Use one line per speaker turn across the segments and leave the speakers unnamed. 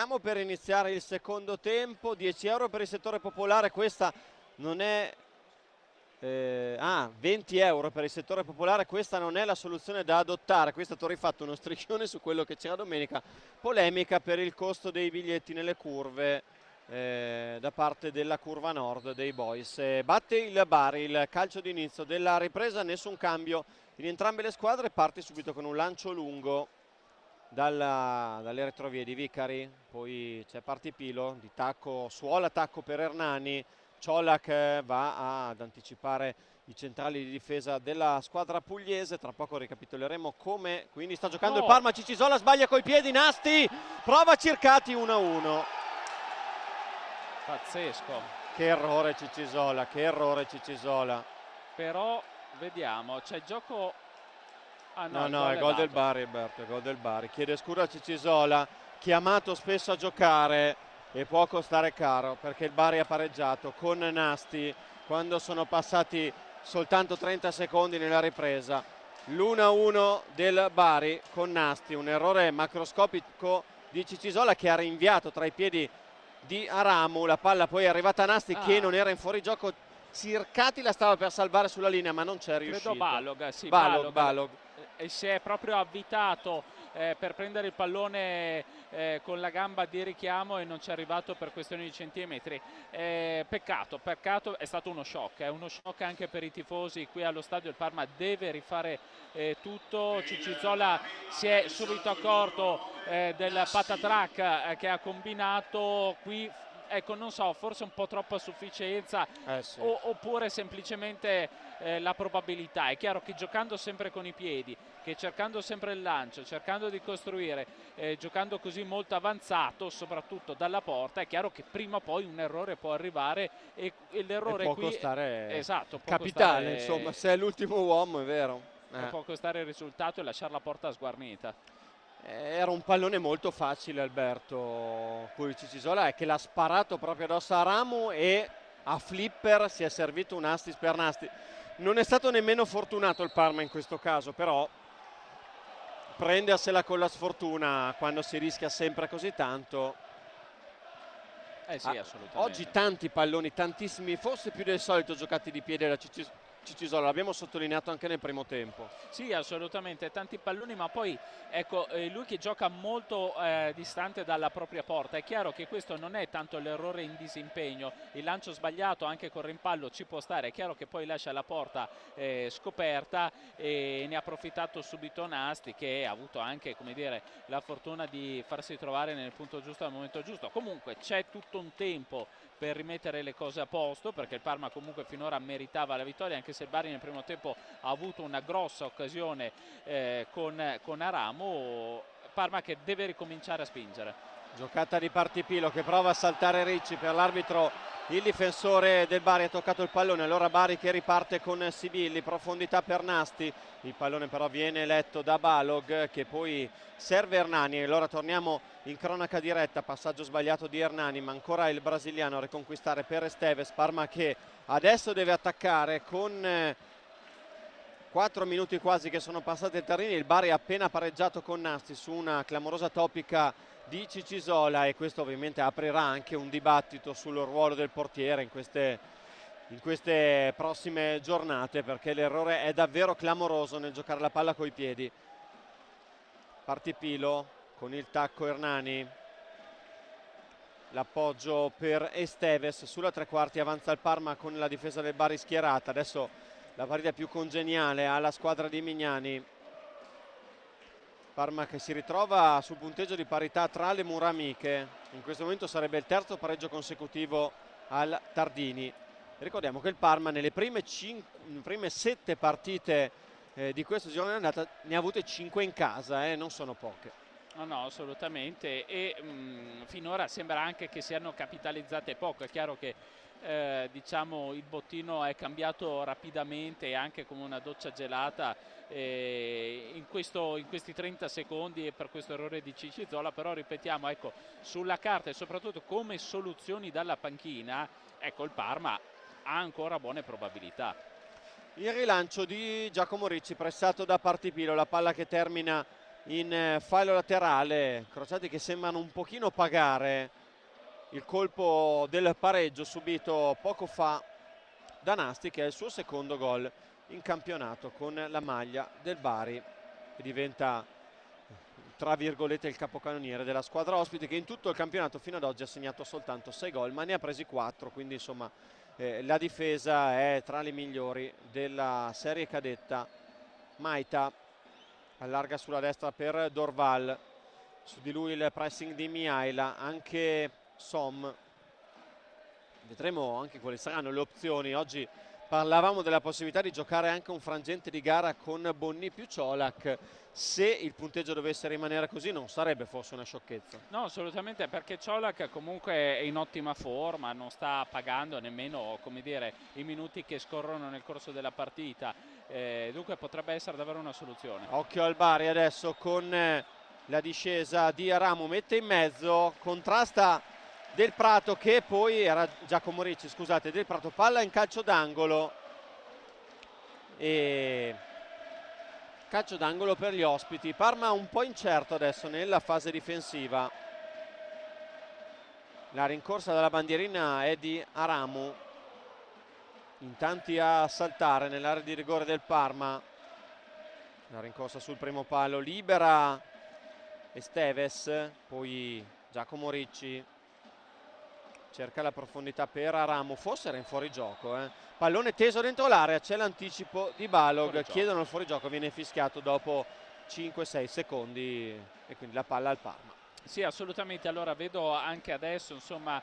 Stiamo per iniziare il secondo tempo, 10 euro per il settore popolare, questa non è... 20 euro per il settore popolare, questa non è la soluzione da adottare. Qui è stato rifatto uno striscione su quello che c'era domenica, polemica per il costo dei biglietti nelle curve da parte della curva nord dei boys. Batte il Bari, il calcio d'inizio della ripresa, nessun cambio in entrambe le squadre, parte subito con un lancio lungo dalle retrovie di Vicari, poi c'è Partipilo di tacco, suola tacco per Hernani, Ciolac va ad anticipare i centrali di difesa della squadra pugliese, tra poco ricapitoleremo come quindi sta giocando il Parma. Cicisola sbaglia coi piedi, Nasti prova Circati 1-1.
Pazzesco.
Che errore Cicisola, che errore Cicisola.
Però vediamo, c'è gioco...
No, è gol del Bari, Alberto, è gol del Bari. Chiede scusa a Cicisola, chiamato spesso a giocare e può costare caro perché il Bari ha pareggiato con Nasti quando sono passati soltanto 30 secondi nella ripresa. L'1-1 del Bari con Nasti, un errore macroscopico di Cicisola che ha rinviato tra i piedi di Aramu, la palla poi è arrivata a Nasti che non era in fuorigioco. Circati la stava per salvare sulla linea ma non c'è riuscito.
Credo Balog, sì,
Balog.
E si è proprio avvitato per prendere il pallone con la gamba di richiamo e non ci è arrivato per questioni di centimetri. Peccato, è stato uno shock anche per i tifosi qui allo stadio. Il Parma deve rifare tutto. Cicizola si è subito accorto del patatrack che ha combinato qui. Ecco, non so, forse un po' troppa sufficienza
sì.
oppure semplicemente la probabilità. È chiaro che giocando sempre con i piedi, che cercando sempre il lancio, cercando di costruire, giocando così molto avanzato, soprattutto dalla porta, è chiaro che prima o poi un errore può arrivare e l'errore
può
qui
costare
esatto, può
capitale,
costare,
insomma, se è l'ultimo uomo, è vero.
Può costare il risultato e lasciare la porta sguarnita.
Era un pallone molto facile, Alberto Cicisola, è che l'ha sparato proprio addosso a Ramu e a flipper si è servito un assist per Nasti. Non è stato nemmeno fortunato il Parma in questo caso, però prendersela con la sfortuna quando si rischia sempre così tanto.
Sì, assolutamente.
Oggi tanti palloni, tantissimi, forse più del solito giocati di piede da Cicisola, l'abbiamo sottolineato anche nel primo tempo.
Sì, assolutamente, tanti palloni, ma poi ecco, lui che gioca molto distante dalla propria porta. È chiaro che questo non è tanto l'errore in disimpegno, il lancio sbagliato anche con rimpallo ci può stare, è chiaro che poi lascia la porta scoperta e ne ha approfittato subito Nasti, che ha avuto anche, come dire, la fortuna di farsi trovare nel punto giusto al momento giusto. Comunque c'è tutto un tempo per rimettere le cose a posto, perché il Parma comunque finora meritava la vittoria, anche se il Bari nel primo tempo ha avuto una grossa occasione con Aramu. Parma che deve ricominciare a spingere.
Giocata di Partipilo che prova a saltare Ricci, per l'arbitro il difensore del Bari ha toccato il pallone, allora Bari che riparte con Sibilli, profondità per Nasti, il pallone però viene letto da Balog che poi serve Hernani. Allora torniamo in cronaca diretta, passaggio sbagliato di Hernani, ma ancora il brasiliano a riconquistare per Esteves. Parma che adesso deve attaccare con 4 minuti quasi che sono passati ai terreni. Il Bari ha appena pareggiato con Nasti su una clamorosa topica di Cicisola e questo ovviamente aprirà anche un dibattito sul ruolo del portiere in queste prossime giornate, perché l'errore è davvero clamoroso nel giocare la palla coi piedi. Partipilo con il tacco Hernani, l'appoggio per Esteves sulla tre quarti, avanza il Parma con la difesa del Bari schierata. Adesso la partita più congeniale alla squadra di Mignani. Parma che si ritrova sul punteggio di parità tra le mura amiche, in questo momento sarebbe il terzo pareggio consecutivo al Tardini. Ricordiamo che il Parma nelle prime 7 partite di questo girone d'andata ne ha avute 5 in casa, non sono poche.
No, assolutamente, e finora sembra anche che siano capitalizzate poco. È chiaro che diciamo il bottino è cambiato rapidamente e anche come una doccia gelata in questi 30 secondi e per questo errore di Cicizola. Però ripetiamo, ecco, sulla carta e soprattutto come soluzioni dalla panchina, ecco, il Parma ha ancora buone probabilità.
Il rilancio di Giacomo Ricci pressato da Partipilo, la palla che termina in fallo laterale. Crociati che sembrano un pochino pagare il colpo del pareggio subito poco fa da Nasti, che è il suo secondo gol in campionato con la maglia del Bari, che diventa tra virgolette il capocannoniere della squadra ospite, che in tutto il campionato fino ad oggi ha segnato soltanto 6 gol, ma ne ha presi 4, quindi insomma la difesa è tra le migliori della serie cadetta. Maita allarga sulla destra per Dorval, su di lui il pressing di Mihaila, anche Som. Vedremo anche quali saranno le opzioni. Oggi parlavamo della possibilità di giocare anche un frangente di gara con Bonni più Colak. Se il punteggio dovesse rimanere così non sarebbe forse una sciocchezza.
No, assolutamente, perché Colak comunque è in ottima forma, non sta pagando nemmeno, come dire, i minuti che scorrono nel corso della partita, dunque potrebbe essere davvero una soluzione.
Occhio al Bari adesso con la discesa di Aramu, mette in mezzo, contrasta Del Prato, che poi era Giacomo Ricci, scusate, Del Prato, palla in calcio d'angolo e calcio d'angolo per gli ospiti. Parma un po' incerto adesso nella fase difensiva. La rincorsa dalla bandierina è di Aramu, in tanti a saltare nell'area di rigore del Parma. La rincorsa sul primo palo, libera Esteves, poi Giacomo Ricci cerca la profondità per Aramu, forse era in fuorigioco, pallone teso dentro l'area, c'è l'anticipo di Balog, chiedono il fuorigioco, viene fischiato dopo 5-6 secondi e quindi la palla al Parma.
Sì, assolutamente. Allora vedo anche adesso insomma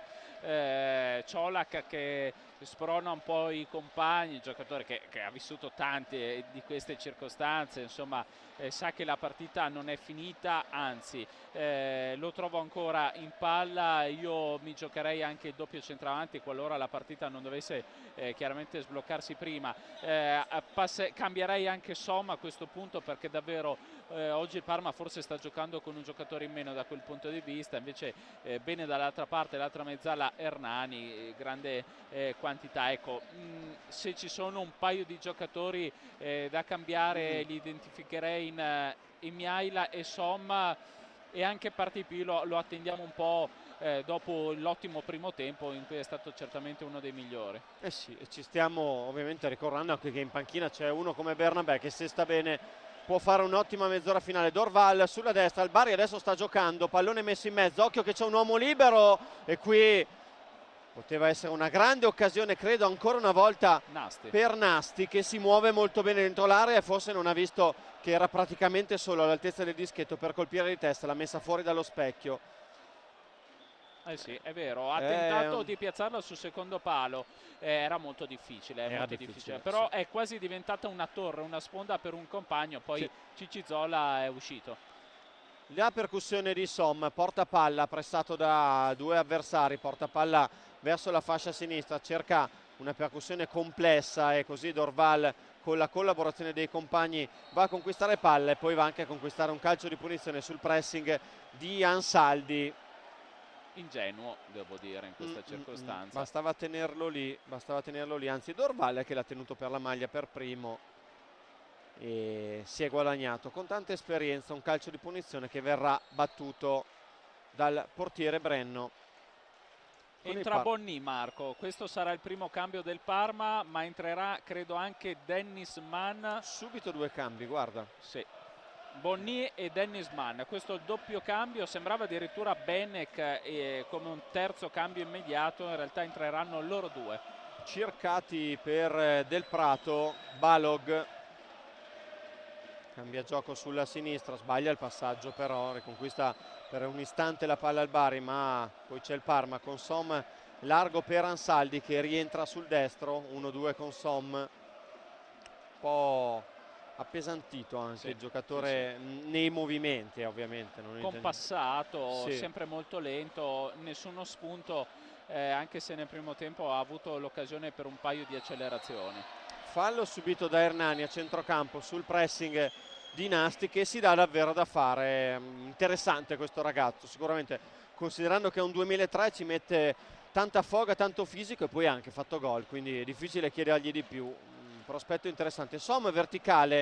Colak che sprona un po' i compagni, il giocatore che ha vissuto tante di queste circostanze, insomma sa che la partita non è finita, anzi lo trovo ancora in palla. Io mi giocherei anche il doppio centravanti qualora la partita non dovesse chiaramente sbloccarsi prima. Cambierei anche Som a questo punto, perché davvero oggi il Parma forse sta giocando con un giocatore in meno da quel punto di vista, invece bene dall'altra parte, l'altra mezzala Hernani, grande quantità. Ecco, se ci sono un paio di giocatori da cambiare li identificherei in Mihaila e Som, e anche Partipì lo attendiamo un po' dopo l'ottimo primo tempo in cui è stato certamente uno dei migliori.
Sì, ci stiamo ovviamente ricordando anche che in panchina c'è uno come Bernabé che, se sta bene, può fare un'ottima mezz'ora finale. Dorval sulla destra, il Bari adesso sta giocando, pallone messo in mezzo, occhio che c'è un uomo libero e qui poteva essere una grande occasione, credo ancora una volta per Nasti, che si muove molto bene dentro l'area e forse non ha visto che era praticamente solo all'altezza del dischetto per colpire di testa, l'ha messa fuori dallo specchio.
Sì, è vero, ha tentato di piazzarla sul secondo palo, era molto difficile, però sì, è quasi diventata una torre, una sponda per un compagno, poi sì, Cicizola è uscito.
La percussione di Som, porta palla, pressato da due avversari, porta palla verso la fascia sinistra, cerca una percussione complessa e così Dorval, con la collaborazione dei compagni, va a conquistare palla e poi va anche a conquistare un calcio di punizione sul pressing di Ansaldi.
Ingenuo, devo dire, in questa circostanza.
Bastava tenerlo lì, anzi Dorval che l'ha tenuto per la maglia per primo e si è guadagnato con tanta esperienza un calcio di punizione che verrà battuto dal portiere Brenno.
Entra Bonni, Marco, questo sarà il primo cambio del Parma, ma entrerà credo anche Dennis Mann.
Subito due cambi, guarda.
Sì, Bonni e Dennis Mann, questo è il doppio cambio, sembrava addirittura Benek come un terzo cambio immediato, in realtà entreranno loro due.
Cercati per Del Prato, Balog cambia gioco sulla sinistra, sbaglia il passaggio però, riconquista per un istante la palla al Bari, ma poi c'è il Parma con Som largo per Ansaldi che rientra sul destro, 1-2 con Som, un po' appesantito anche il giocatore nei movimenti, ovviamente non
compassato, sempre molto lento, nessuno spunto, anche se nel primo tempo ha avuto l'occasione per un paio di accelerazioni.
Fallo subito da Hernani a centrocampo sul pressing di Nasti, che si dà davvero da fare. Interessante questo ragazzo, sicuramente, considerando che è un 2003, ci mette tanta foga, tanto fisico e poi ha anche fatto gol, quindi è difficile chiedergli di più. Prospetto interessante. Som verticale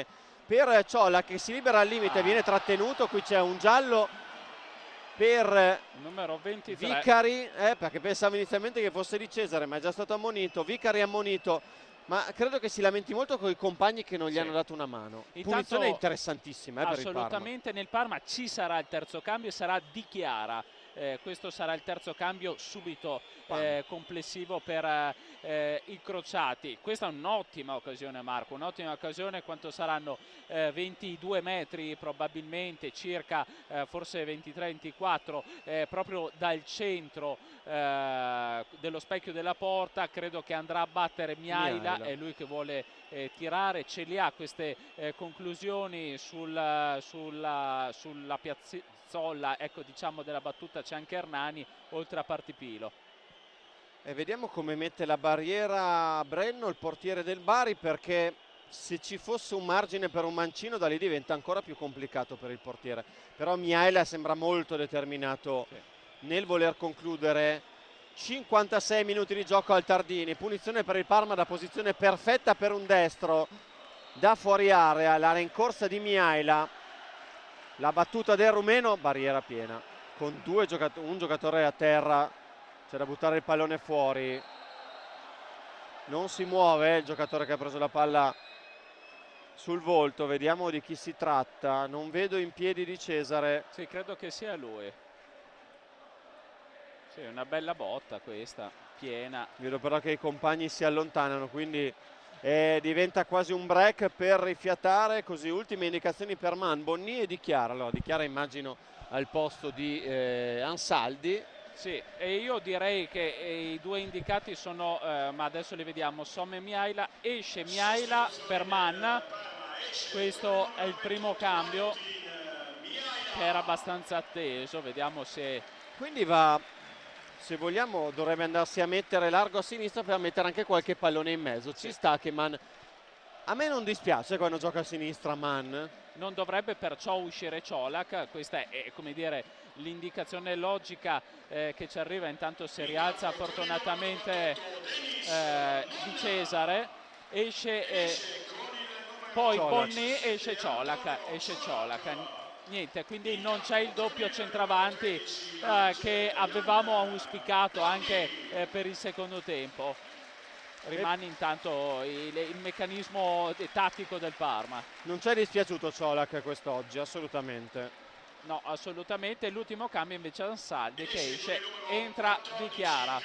per Ciolak che si libera al limite, viene trattenuto. Qui c'è un giallo per
numero 23
Vicari, perché pensavo inizialmente che fosse di Cesare, ma è già stato ammonito. Vicari ammonito, ma credo che si lamenti molto con i compagni che non gli hanno dato una mano. Punizione interessantissima per il Parma.
Assolutamente, nel Parma ci sarà il terzo cambio, sarà Di Chiara. Questo sarà il terzo cambio subito complessivo per i crociati. Questa è un'ottima occasione, Marco, un'ottima occasione. Quanto saranno 22 metri probabilmente, circa forse 23-24, proprio dal centro dello specchio della porta. Credo che andrà a battere Miaila, è lui che vuole tirare, ce li ha queste conclusioni sulla piazzolla, ecco, diciamo, della battuta. C'è anche Hernani oltre a Partipilo.
E vediamo come mette la barriera Brenno, il portiere del Bari, perché se ci fosse un margine per un mancino da lì diventa ancora più complicato per il portiere. Però Miaila sembra molto determinato nel voler concludere. 56 minuti di gioco al Tardini, punizione per il Parma da posizione perfetta per un destro da fuori area, la rincorsa di Miaila, la battuta del rumeno, barriera piena con un giocatore a terra. C'è da buttare il pallone fuori, non si muove il giocatore che ha preso la palla sul volto. Vediamo di chi si tratta, non vedo in piedi di Cesare.
Sì, credo che sia lui. Sì, una bella botta questa, piena.
Vedo però che i compagni si allontanano, quindi diventa quasi un break per rifiatare. Così ultime indicazioni per Man, Bonni e Di Chiara. Allora Di Chiara immagino al posto di Ansaldi.
Sì, e io direi che i due indicati sono, ma adesso li vediamo, Somme e Miaila. Esce Miaila per Man, questo è il primo cambio che era abbastanza atteso, vediamo se...
Quindi va, se vogliamo, dovrebbe andarsi a mettere largo a sinistra per mettere anche qualche pallone in mezzo. Ci sta che Man... A me non dispiace quando gioca a sinistra Man.
Non dovrebbe perciò uscire Ciolak, questa è come dire l'indicazione logica che ci arriva. Intanto si rialza fortunatamente Di Cesare, esce poi Bonni, esce Ciolak, niente, quindi non c'è il doppio centravanti che avevamo auspicato anche per il secondo tempo. Rimane intanto il meccanismo tattico del Parma.
Non c'è dispiaciuto Ciolak quest'oggi, assolutamente.
No, assolutamente. L'ultimo cambio invece è Ansaldi che esce, entra Di Chiara.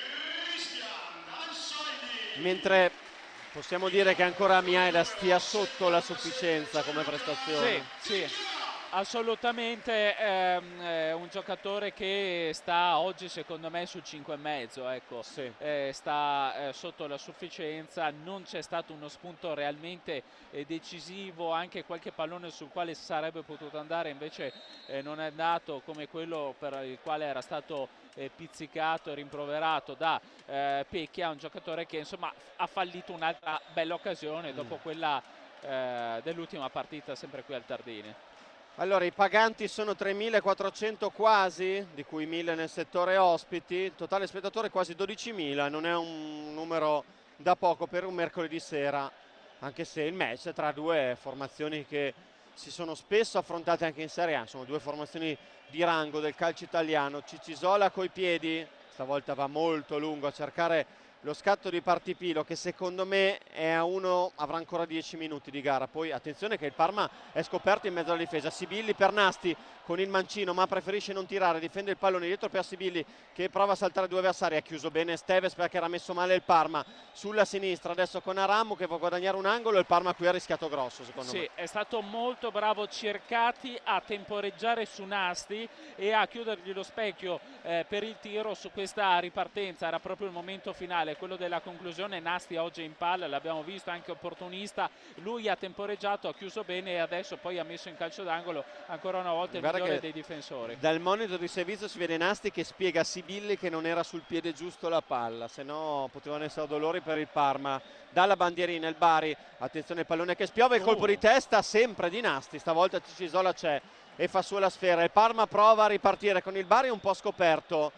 Mentre possiamo dire che ancora Miaila stia sotto la sufficienza come prestazione.
Sì, assolutamente. Un giocatore che sta oggi secondo me sul 5,5, ecco.
Sì.
Sta sotto la sufficienza, non c'è stato uno spunto realmente decisivo, anche qualche pallone sul quale sarebbe potuto andare invece non è andato, come quello per il quale era stato pizzicato e rimproverato da Pecchia, un giocatore che insomma ha fallito un'altra bella occasione dopo quella dell'ultima partita sempre qui al Tardini.
Allora i paganti sono 3.400 quasi, di cui 1.000 nel settore ospiti, totale spettatori quasi 12.000, non è un numero da poco per un mercoledì sera, anche se il match è tra due formazioni che si sono spesso affrontate anche in Serie A, sono due formazioni di rango del calcio italiano. Cicisola coi piedi, stavolta va molto lungo a cercare lo scatto di Partipilo, che secondo me è a uno, avrà ancora 10 minuti di gara. Poi attenzione che il Parma è scoperto in mezzo alla difesa. Sibilli per Nasti con il mancino, ma preferisce non tirare, difende il pallone dietro per Sibilli che prova a saltare due avversari. Ha chiuso bene Steves perché era messo male il Parma sulla sinistra, adesso con Aramu che può guadagnare un angolo. Il Parma qui ha rischiato grosso secondo me.
Sì, è stato molto bravo Cercati a temporeggiare su Nasti e a chiudergli lo specchio per il tiro su questa ripartenza. Era proprio il momento finale, quello della conclusione. Nasti oggi in palla, l'abbiamo visto, anche opportunista. Lui ha temporeggiato, ha chiuso bene e adesso poi ha messo in calcio d'angolo ancora una volta il migliore dei difensori.
Dal monitor di servizio si vede Nasti che spiega a Sibilli che non era sul piede giusto la palla, se no potevano essere dolori per il Parma. Dalla bandierina il Bari, attenzione il pallone che spiove, il colpo di testa sempre di Nasti, stavolta Cicisola c'è e fa sua la sfera. Il Parma prova a ripartire con il Bari un po' scoperto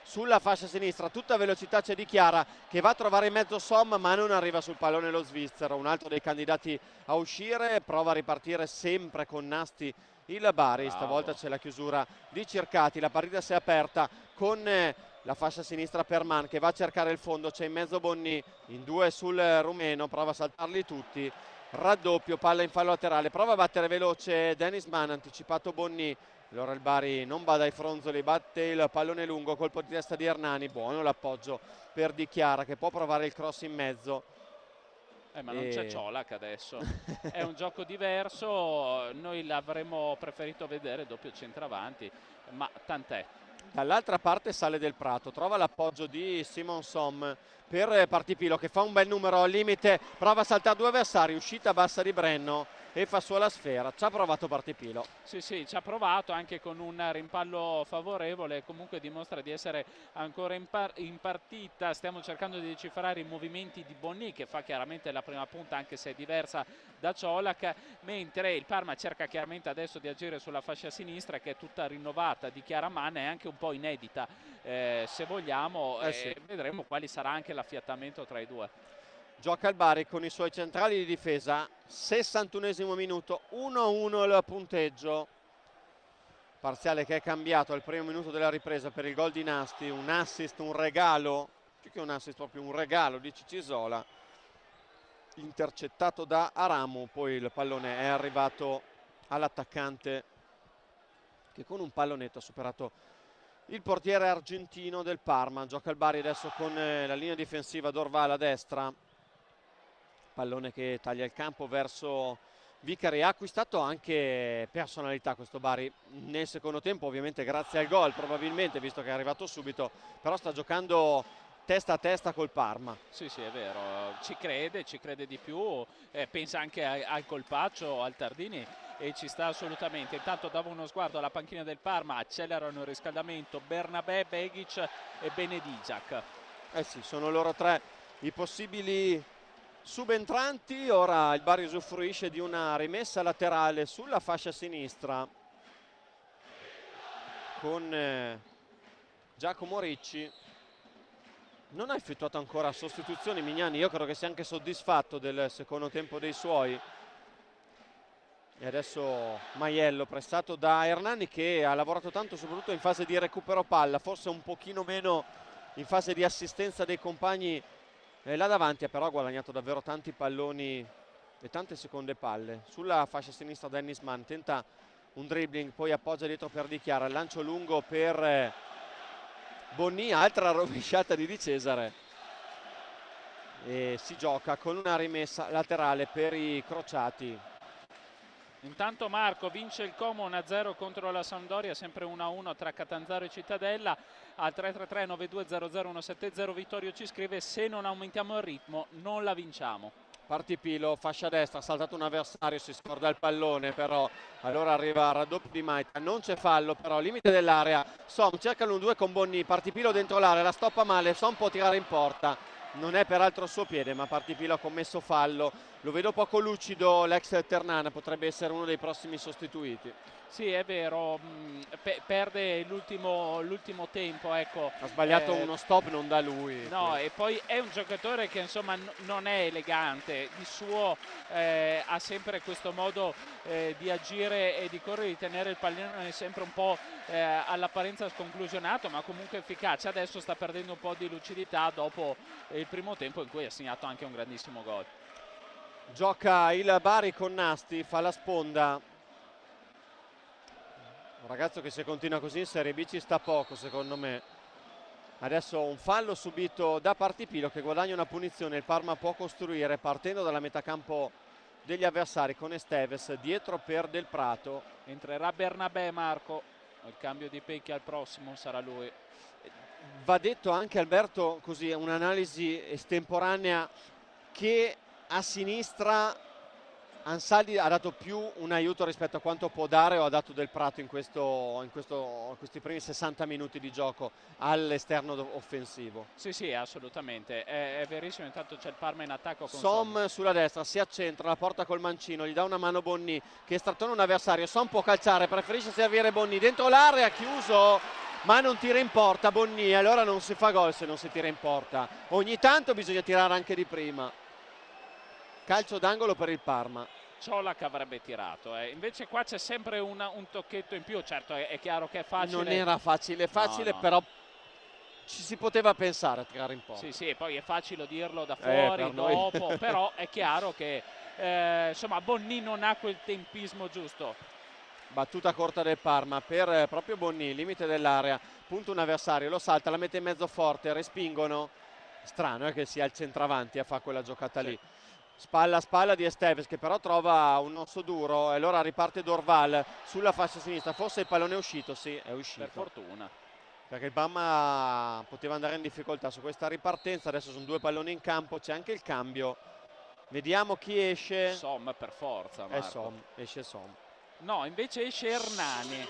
sulla fascia sinistra, tutta velocità c'è di Chiara che va a trovare in mezzo Som, ma non arriva sul pallone lo svizzero, un altro dei candidati a uscire, prova a ripartire sempre con Nasti il Bari.
Bravo.
Stavolta c'è la chiusura di Circati, la partita si è aperta con la fascia sinistra per Man che va a cercare il fondo, c'è in mezzo Bonni, in due sul rumeno, prova a saltarli tutti, raddoppio, palla in fallo laterale, prova a battere veloce Dennis Mann, anticipato Bonni, allora il Bari non va dai fronzoli, batte il pallone lungo, colpo di testa di Hernani, buono l'appoggio per Di Chiara che può provare il cross in mezzo.
Ma non c'è Ciolac adesso, è un gioco diverso, noi l'avremmo preferito vedere doppio centravanti, ma tant'è.
Dall'altra parte sale Del Prato, trova l'appoggio di Simon Som per Partipilo che fa un bel numero al limite, prova a saltare due avversari, uscita bassa di Brenno e fa sua la sfera. Ci ha provato Partipilo.
Sì, ci ha provato anche con un rimpallo favorevole, comunque dimostra di essere ancora in partita. Stiamo cercando di decifrare i movimenti di Bonni che fa chiaramente la prima punta anche se è diversa da Ciolac, mentre il Parma cerca chiaramente adesso di agire sulla fascia sinistra che è tutta rinnovata di Chiara Mann e anche un po' inedita se vogliamo,
sì.
vedremo quali sarà anche l'affiatamento tra i due.
Gioca il Bari con i suoi centrali di difesa, 61esimo minuto, 1-1 il punteggio. Parziale che è cambiato al primo minuto della ripresa per il gol di Nasti, un assist, un regalo, più che un assist proprio un regalo di Cicisola, intercettato da Aramu, poi il pallone è arrivato all'attaccante che con un pallonetto ha superato il portiere argentino del Parma. Gioca il Bari adesso con la linea difensiva Dorval a destra, pallone che taglia il campo verso Vicari. Ha acquistato anche personalità questo Bari nel secondo tempo, ovviamente grazie al gol probabilmente, visto che è arrivato subito, però sta giocando testa a testa col Parma.
Sì, è vero, ci crede di più, pensa anche al colpaccio, al Tardini e ci sta assolutamente. Intanto davo uno sguardo alla panchina del Parma, accelerano il riscaldamento Bernabé, Begic e Benedigiac.
Sì, sono loro tre i possibili subentranti. Ora il Bari usufruisce di una rimessa laterale sulla fascia sinistra con Giacomo Ricci. Non ha effettuato ancora sostituzioni Mignani, io credo che sia anche soddisfatto del secondo tempo dei suoi. E adesso Maiello pressato da Hernani che ha lavorato tanto soprattutto in fase di recupero palla, forse un pochino meno in fase di assistenza dei compagni là davanti, ha però guadagnato davvero tanti palloni e tante seconde palle. Sulla fascia sinistra Dennis Mann tenta un dribbling, poi appoggia dietro per Di Chiara, il lancio lungo per Bonni, altra rovesciata di Cesare e si gioca con una rimessa laterale per i crociati.
Intanto Marco vince il Como 1-0 contro la Sampdoria, sempre 1-1 tra Catanzaro e Cittadella. Al 333 9200 170 Vittorio ci scrive: se non aumentiamo il ritmo non la vinciamo.
Partipilo, fascia destra, ha saltato un avversario, si scorda il pallone, però allora arriva il raddoppio di Maita, non c'è fallo, però limite dell'area. Som cerca l'1-2 con Bonni, Partipilo dentro l'area, la stoppa male, Som può tirare in porta, non è peraltro il suo piede, ma Partipilo ha commesso fallo. Lo vedo poco lucido l'ex Ternana, potrebbe essere uno dei prossimi sostituiti.
Sì, è vero, perde l'ultimo tempo, ecco.
Ha sbagliato uno stop non da lui.
No, e poi è un giocatore che insomma non è elegante, di suo ha sempre questo modo di agire e di correre, di tenere il pallone sempre un po' all'apparenza sconclusionato, ma comunque efficace. Adesso sta perdendo un po' di lucidità dopo il primo tempo in cui ha segnato anche un grandissimo gol.
Gioca il Bari con Nasti, fa la sponda. Un ragazzo che se continua così in Serie B ci sta poco secondo me. Adesso un fallo subito da Partipilo che guadagna una punizione. Il Parma può costruire partendo dalla metà campo degli avversari con Esteves dietro per Del Prato.
Entrerà Bernabé, Marco, il cambio di Pecchi al prossimo sarà lui.
Va detto anche, Alberto, così un'analisi estemporanea, che a sinistra Ansaldi ha dato più un aiuto rispetto a quanto può dare o ha dato Del Prato in questi primi 60 minuti di gioco all'esterno offensivo.
Sì, assolutamente, è verissimo. Intanto c'è il Parma in attacco con
Som sulla destra, si accentra, la porta col mancino, gli dà una mano Bonni che strattona un avversario. Som può calciare, preferisce servire Bonni dentro l'area, chiuso ma non tira in porta Bonni, allora non si fa gol se non si tira in porta, ogni tanto bisogna tirare anche di prima. Calcio d'angolo per il Parma.
Ciolac avrebbe tirato, invece qua c'è sempre un tocchetto in più. Certo, è chiaro che è facile.
Non era facile,
no.
Però ci si poteva pensare a tirare in porta.
Sì, e poi è facile dirlo da fuori, dopo, però è chiaro che insomma Bonni non ha quel tempismo giusto.
Battuta corta del Parma per proprio Bonni, limite dell'area, punto un avversario, lo salta, la mette in mezzo forte, respingono. Strano che sia il centravanti a fare quella giocata lì. Spalla a spalla di Esteves, che però trova un osso duro, e allora riparte Dorval sulla fascia sinistra. Forse il pallone è uscito, sì, è uscito.
Per fortuna.
Perché il Parma poteva andare in difficoltà su questa ripartenza. Adesso sono 2 palloni in campo, c'è anche il cambio. Vediamo chi esce.
Som per forza, Marco.
Esce Som.
No, invece esce Hernani.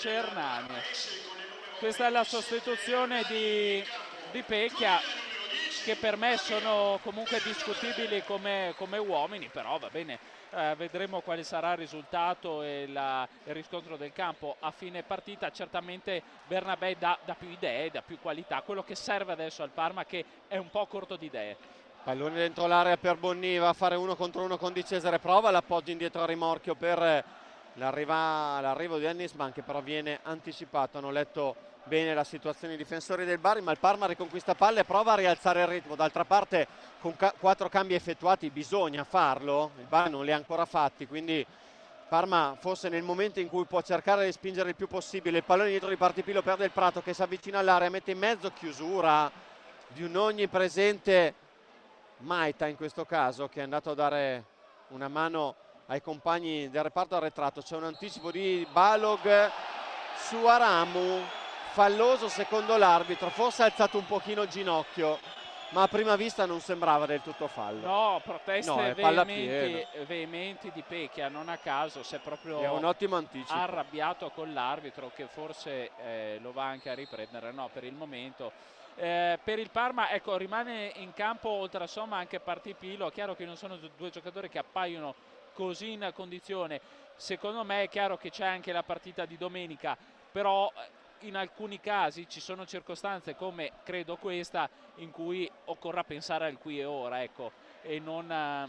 Questa è la sostituzione di Pecchia, che per me sono comunque discutibili come uomini, però va bene, vedremo quale sarà il risultato e il riscontro del campo a fine partita. Certamente Bernabé dà più idee, dà più qualità, quello che serve adesso al Parma, che è un po' corto di idee.
Pallone dentro l'area per Bonni, va a fare 1 contro 1 con Di Cesare, prova l'appoggio indietro a rimorchio per l'arrivo di Dennisman, che però viene anticipato. Hanno letto bene la situazione i difensori del Bari, ma il Parma riconquista palle e prova a rialzare il ritmo. D'altra parte, con 4 cambi effettuati bisogna farlo, il Bari non li ha ancora fatti, quindi Parma forse nel momento in cui può cercare di spingere il più possibile. Il pallone dietro di Partipilo, perde il Prato che si avvicina all'area, mette in mezzo, chiusura di un onnipresente Maita in questo caso, che è andato a dare una mano ai compagni del reparto arretrato. C'è un anticipo di Balog su Aramu, falloso secondo l'arbitro, forse ha alzato un pochino il ginocchio, ma a prima vista non sembrava del tutto fallo.
No, proteste veementi di Pecchia, non a caso si è proprio
un ottimo anticipo,
arrabbiato con l'arbitro, che forse lo va anche a riprendere. No, per il momento per il Parma, ecco, rimane in campo oltre a Somma anche Partipilo. Chiaro che non sono 2 giocatori che appaiono così in condizione. Secondo me è chiaro che c'è anche la partita di domenica, però in alcuni casi ci sono circostanze, come credo questa, in cui occorra pensare al qui e ora, ecco, e non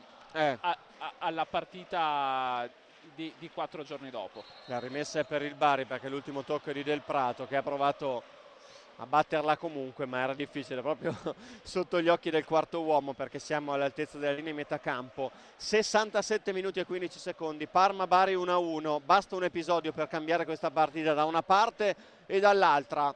alla partita di 4 giorni dopo.
La rimessa è per il Bari, perché l'ultimo tocco è di Del Prato, che ha provato a batterla comunque, ma era difficile, proprio sotto gli occhi del quarto uomo, perché siamo all'altezza della linea di metà campo. 67 minuti e 15 secondi, Parma-Bari 1-1, basta un episodio per cambiare questa partita da una parte e dall'altra.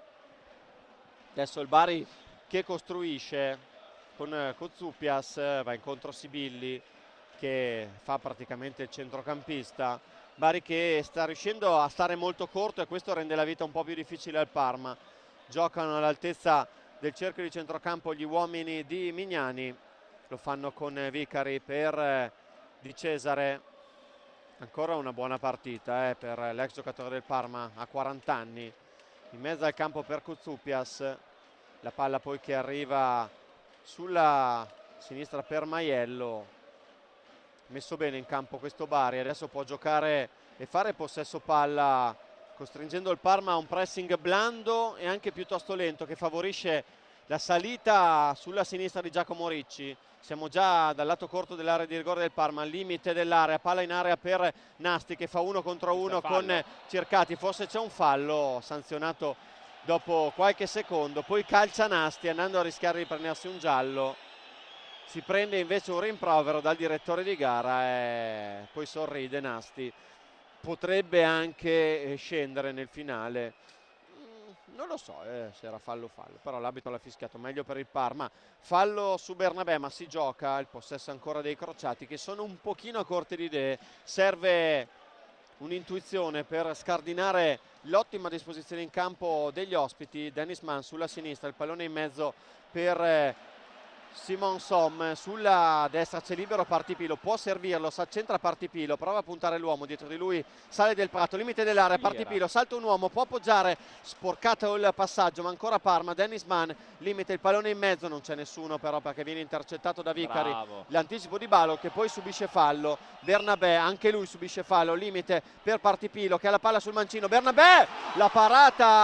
Adesso il Bari che costruisce con Cozzuppias, va incontro Sibilli che fa praticamente il centrocampista. Bari che sta riuscendo a stare molto corto, e questo rende la vita un po' più difficile al Parma. Giocano all'altezza del cerchio di centrocampo gli uomini di Mignani, lo fanno con Vicari per Di Cesare. Ancora una buona partita per l'ex giocatore del Parma a 40 anni. In mezzo al campo per Cozzuppias, la palla poi che arriva sulla sinistra per Maiello. Messo bene in campo questo Bari, adesso può giocare e fare possesso palla, costringendo il Parma a un pressing blando e anche piuttosto lento, che favorisce la salita sulla sinistra di Giacomo Ricci. Siamo già dal lato corto dell'area di rigore del Parma, al limite dell'area, palla in area per Nasti che fa 1 contro 1 con Cercati. Forse c'è un fallo sanzionato dopo qualche secondo, poi calcia Nasti andando a rischiare di prendersi un giallo. Si prende invece un rimprovero dal direttore di gara e poi sorride Nasti. Potrebbe anche scendere nel finale, non lo so se era fallo, però l'arbitro l'ha fischiato, meglio per il Parma. Fallo su Bernabé, ma si gioca il possesso ancora dei crociati, che sono un pochino corti di idee. Serve un'intuizione per scardinare l'ottima disposizione in campo degli ospiti. Dennisman sulla sinistra, il pallone in mezzo per Simon Som, sulla destra c'è libero Partipilo, può servirlo, s'accentra Partipilo, prova a puntare l'uomo, dietro di lui sale Del Prato, limite dell'area, Partipilo, salta un uomo, può appoggiare, sporcato il passaggio, ma ancora Parma, Dennisman, limite il pallone in mezzo, non c'è nessuno però perché viene intercettato da Vicari. L'anticipo di Balo che poi subisce fallo, Bernabé anche lui subisce fallo, limite per Partipilo che ha la palla sul mancino, Bernabé, la parata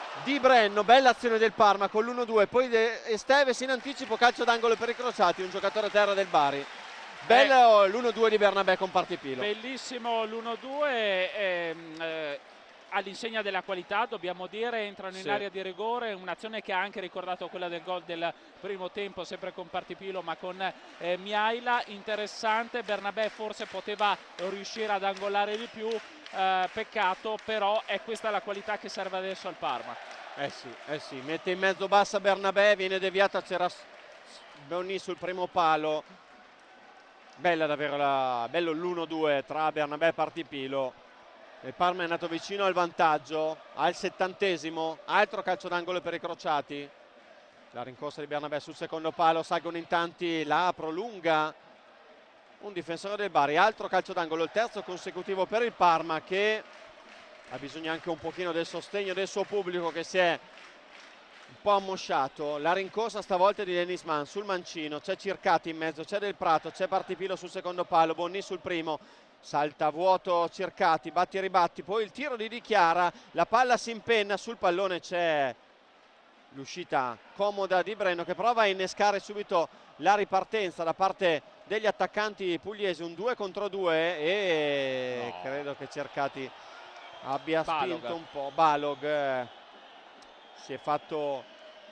Di Brenno, bella azione del Parma con l'1-2, poi Esteves in anticipo, calcio d'angolo per i crociati, un giocatore a terra del Bari. Bello l'1-2 di Bernabé con Partipilo.
Bellissimo l'1-2, all'insegna della qualità, dobbiamo dire, entrano in area di rigore, un'azione che ha anche ricordato quella del gol del primo tempo, sempre con Partipilo ma con Miaila, interessante. Bernabé forse poteva riuscire ad angolare di più, peccato, però è questa la qualità che serve adesso al Parma.
Sì, mette in mezzo bassa Bernabé, viene deviata, c'era Bonny sul primo palo. Bella davvero bello l'1-2 tra Bernabé e Partipilo. Il Parma è andato vicino al vantaggio al 70esimo, altro calcio d'angolo per i crociati. La rincorsa di Bernabé sul secondo palo, salgono in tanti, la prolunga un difensore del Bari, altro calcio d'angolo, il terzo consecutivo per il Parma, che ha bisogno anche un pochino del sostegno del suo pubblico, che si è un po' ammosciato. La rincorsa stavolta di Dennis Mann sul mancino, c'è Circati in mezzo, c'è Del Prato, c'è Partipilo sul secondo palo, Bonny sul primo, salta a vuoto Circati, batti e ribatti, poi il tiro di Di Chiara, la palla si impenna, sul pallone c'è l'uscita comoda di Brenno, che prova a innescare subito la ripartenza da parte degli attaccanti pugliesi, un 2 contro 2, e credo che Circati abbia spinto un po'. Balog si è fatto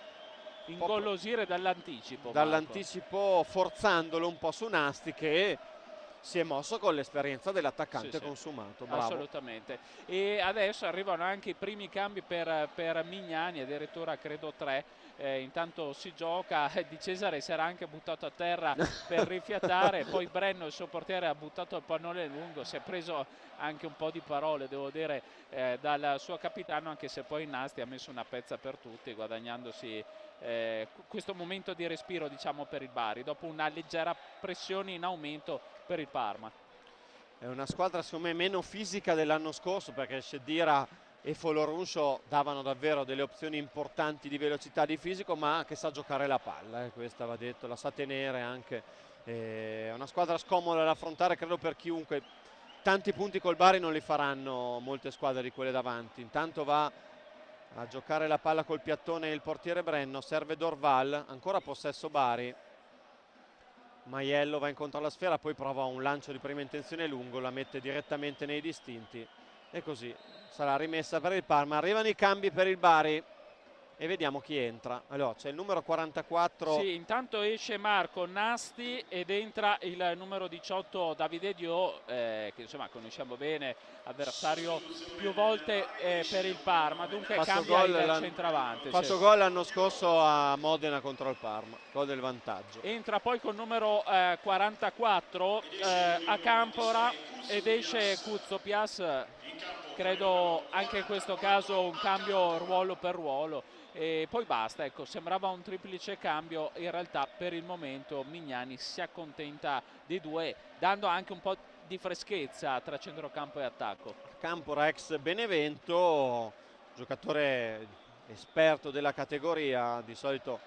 ingolosire dall'anticipo,
forzandolo un po' su Nasti, che si è mosso con l'esperienza dell'attaccante consumato. Bravo.
Assolutamente. E adesso arrivano anche i primi cambi per Mignani, addirittura credo 3. Intanto si gioca, Di Cesare si era anche buttato a terra per rifiatare, poi Brenno, il suo portiere, ha buttato il pallone lungo, si è preso anche un po' di parole, devo dire, dal suo capitano, anche se poi Nasti ha messo una pezza per tutti, guadagnandosi questo momento di respiro, diciamo, per il Bari, dopo una leggera pressione in aumento per il Parma.
È una squadra secondo me meno fisica dell'anno scorso, perché Shedira e Foloruncio davano davvero delle opzioni importanti di velocità, di fisico, ma che sa giocare la palla, questa va detto, la sa tenere anche. È una squadra scomoda da affrontare, credo, per chiunque. Tanti punti col Bari non li faranno molte squadre di quelle davanti. Intanto va a giocare la palla col piattone il portiere Brenno, serve Dorval, ancora possesso Bari. Maiello va incontro alla sfera, poi prova un lancio di prima intenzione lungo, la mette direttamente nei distinti e così sarà rimessa per il Parma. Arrivano i cambi per il Bari e vediamo chi entra. Allora c'è il numero 44.
Sì, intanto esce Marco Nasti ed entra il numero 18 Davide Dio, che insomma conosciamo bene, avversario più volte per il Parma, dunque cambia il centravanti.
Fatto gol l'anno scorso a Modena contro il Parma, gol del vantaggio.
Entra poi col numero 44 a Campora ed esce Cuzzo Pias, credo anche in questo caso un cambio ruolo per ruolo. E poi basta, ecco, sembrava un triplice cambio, in realtà per il momento Mignani si accontenta di 2, dando anche un po' di freschezza tra centrocampo e attacco.
Campora, ex Benevento, giocatore esperto della categoria, di solito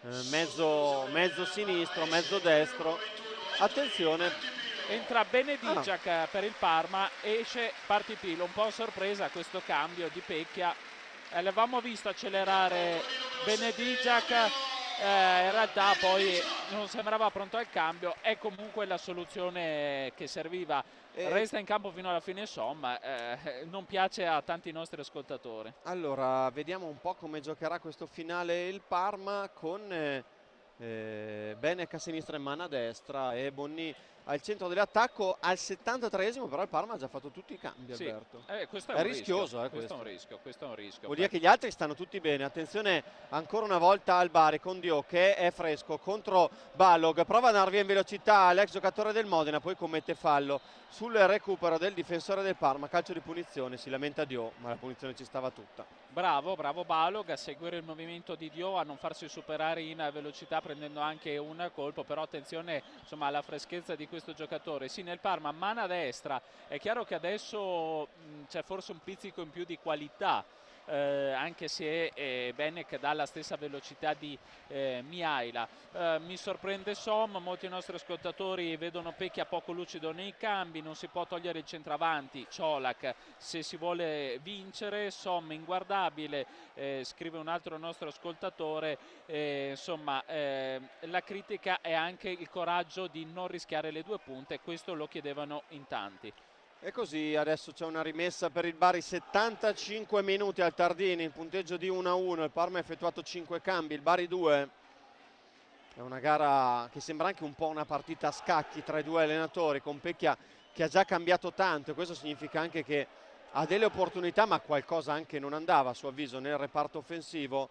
mezzo sinistro, mezzo destro. Attenzione,
entra Benedigiac per il Parma, esce Partipilo, un po' a sorpresa questo cambio di Pecchia. L'avevamo visto accelerare Benedigiac, in realtà poi non sembrava pronto al cambio, è comunque la soluzione che serviva. Resta in campo fino alla fine, insomma, non piace a tanti nostri ascoltatori.
Allora, vediamo un po' come giocherà questo finale il Parma, con Benek a sinistra e Mann a destra e Bonny al centro dell'attacco. Al 73esimo però il Parma ha già fatto tutti i cambi,
sì.
Alberto.
Questo
è rischioso,
questo è un rischio.
Vuol dire che gli altri stanno tutti bene. Attenzione ancora una volta al Bari con Dio che è fresco contro Balog, prova ad andare via in velocità l'ex giocatore del Modena, poi commette fallo sul recupero del difensore del Parma, calcio di punizione, si lamenta Dio, ma la punizione ci stava tutta.
Bravo Balog a seguire il movimento di Dio, a non farsi superare in velocità prendendo anche un colpo, però attenzione insomma alla freschezza di questo giocatore. Sì, nel Parma mano a destra, è chiaro che adesso c'è forse un pizzico in più di qualità anche se Benek dà la stessa velocità di Mihaila. Mi sorprende Som, molti nostri ascoltatori vedono Pecchia poco lucido nei cambi, non si può togliere il centravanti, Colak se si vuole vincere, Som inguardabile, scrive un altro nostro ascoltatore, insomma la critica è anche il coraggio di non rischiare le 2 punte, questo lo chiedevano in tanti.
E così adesso c'è una rimessa per il Bari, 75 minuti al Tardini, il punteggio di 1-1, il Parma ha effettuato 5 cambi, il Bari 2. È una gara che sembra anche un po' una partita a scacchi tra i due allenatori, con Pecchia che ha già cambiato tanto, e questo significa anche che ha delle opportunità, ma qualcosa anche non andava a suo avviso nel reparto offensivo.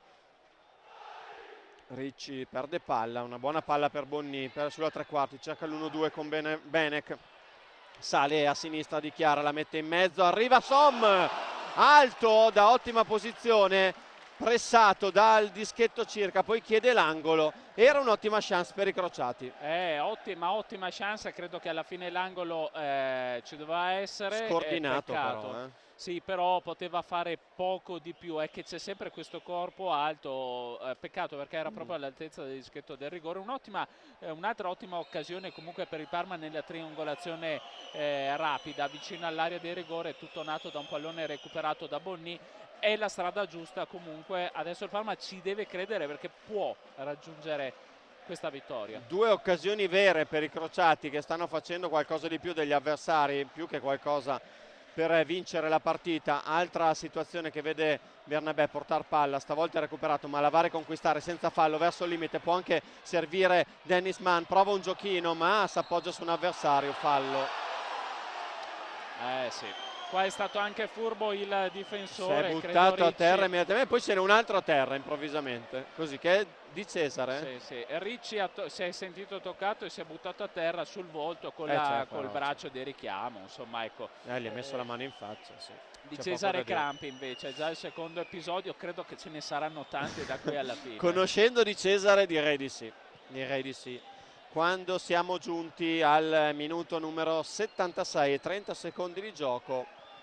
Ricci perde palla, una buona palla per Bonni sulla tre quarti, cerca l'1-2 con Benek, sale a sinistra di Chiara, la mette in mezzo, arriva Som, alto da ottima posizione, pressato dal dischetto circa, poi chiede l'angolo, era un'ottima chance per i crociati.
Ottima chance, credo che alla fine l'angolo ci doveva essere.
Scordinato però.
Sì, però poteva fare poco di più, è che c'è sempre questo corpo alto, peccato perché era proprio all'altezza del dischetto del rigore. Un'altra ottima occasione comunque per il Parma nella triangolazione rapida, vicino all'area del rigore, tutto nato da un pallone recuperato da Bonni. È la strada giusta comunque, adesso il Parma ci deve credere perché può raggiungere questa vittoria.
2 occasioni vere per i crociati che stanno facendo qualcosa di più degli avversari, più che qualcosa per vincere la partita. Altra situazione che vede Bernabé portare palla, stavolta è recuperato, Malavare a conquistare senza fallo verso il limite, può anche servire Dennis Mann, prova un giochino ma si appoggia su un avversario, fallo.
Sì, qua è stato anche furbo il difensore,
si è buttato a terra immediatamente, poi ce n'è un altro a terra improvvisamente, così che è di Cesare.
Sì. Ricci si è sentito toccato e si è buttato a terra sul volto col braccio di richiamo, insomma, ecco.
Gli ha messo la mano in faccia, sì.
Di Cesare Crampi invece, già il secondo episodio, credo che ce ne saranno tanti da qui alla fine.
Conoscendo Di Cesare direi di sì. Quando siamo giunti al minuto numero 76 e 30 secondi di gioco,